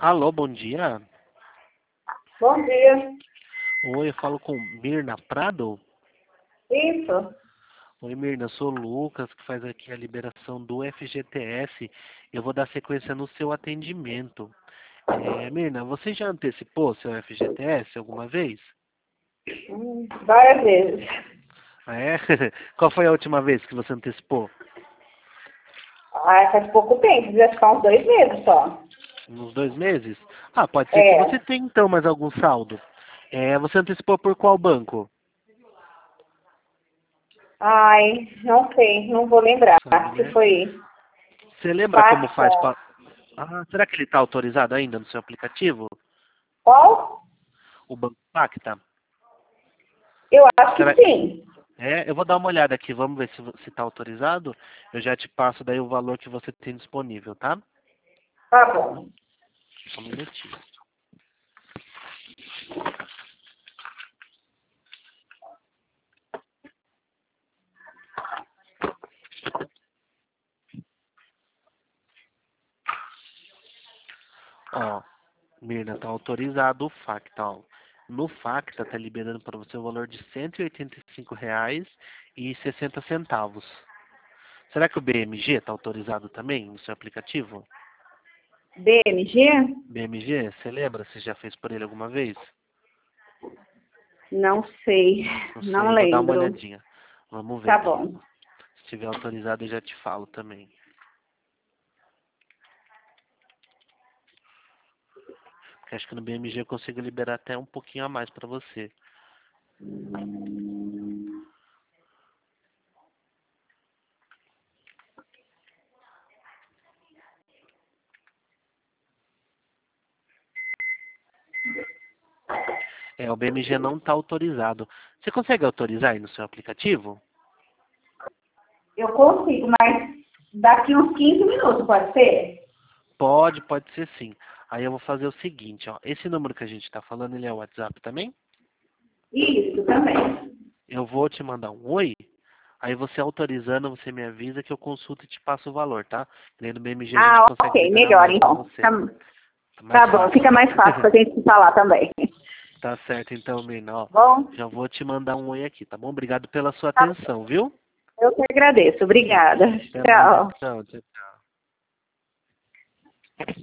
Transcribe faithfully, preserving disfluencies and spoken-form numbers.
Alô, bom dia. Bom dia. Oi, eu falo com Mirna Prado. Isso. Oi, Mirna, eu sou o Lucas, que faz aqui a liberação do F G T S. Eu vou dar sequência no seu atendimento. É, Mirna, você já antecipou seu F G T S alguma vez? Hum, várias vezes. Ah, é? Qual foi a última vez que você antecipou? Ah, faz pouco tempo, devia ficar uns dois meses só. Uns dois meses? Ah, pode ser que você É. tenha então mais algum saldo. É, você antecipou por qual banco? Ai, não sei, não vou lembrar Sabe, se né? foi Você lembra como faz? Pacta. pa- Ah, será que ele está autorizado ainda no seu aplicativo? Qual? O Banco Pacta? Eu acho que Será... sim. É, eu vou dar uma olhada aqui, vamos ver se vo- se está autorizado. Eu já te passo daí o valor que você tem disponível, tá? Tá bom. Só um minutinho. Ó, Mirna, tá autorizado o Facta, ó. No Facta tá liberando para você o valor de cento e oitenta e cinco reais e sessenta centavos. Será que o B M G tá autorizado também no seu aplicativo? B M G? B M G, você lembra? Você já fez por ele alguma vez? Não sei, Não não sei, vou dar uma lembro. olhadinha. Vamos ver Tá daí. bom. Se estiver autorizado, eu já te falo também. Porque acho que no B M G eu consigo liberar até um pouquinho a mais para você. É, o B M G não está autorizado. Você consegue autorizar aí no seu aplicativo? Eu consigo, mas daqui uns quinze minutos, pode ser? Pode, pode ser sim. Aí eu vou fazer o seguinte, ó. Esse número que a gente está falando, ele é o WhatsApp também? Isso, também. Eu vou te mandar um oi. Aí você autorizando, você me avisa que eu consulto e te passo o valor, tá? E aí no B M G a gente Ah, consegue ok, liberar melhor mais para então. você. Tá, Tá mais tá bom, fácil, fica né? mais fácil pra gente se falar também. Tá certo então, Mirna, ó. Bom, Já vou te mandar um oi aqui, tá bom? Obrigado pela sua tá, atenção, viu? eu que agradeço. Obrigada. Até mais Tchau. então. Tchau, tchau.